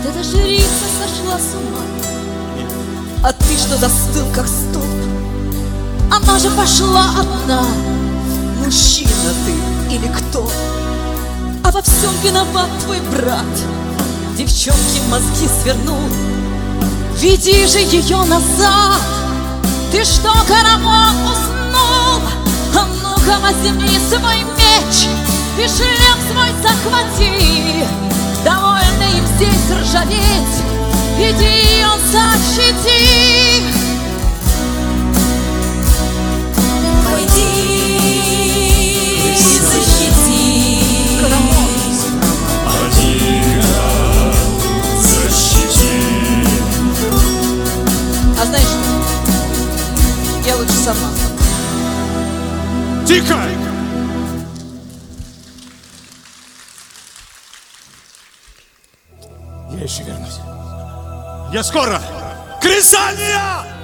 эта жрица сошла с ума, а ты что застыл, как столб? Она же пошла одна. Мужчина ты или кто? А во всем виноват твой брат. Девчонке мозги свернул. Веди же ее назад. Ты что, карамон, уснул? А ну-ка возьми свой меч и шлем свой захвати. Довольно им здесь ржаветь, иди ее защити. Пойди и защити. Пойди, защити. А знаешь что? Я лучше сама. Тихо! Я еще вернусь. Я скоро! Крисания!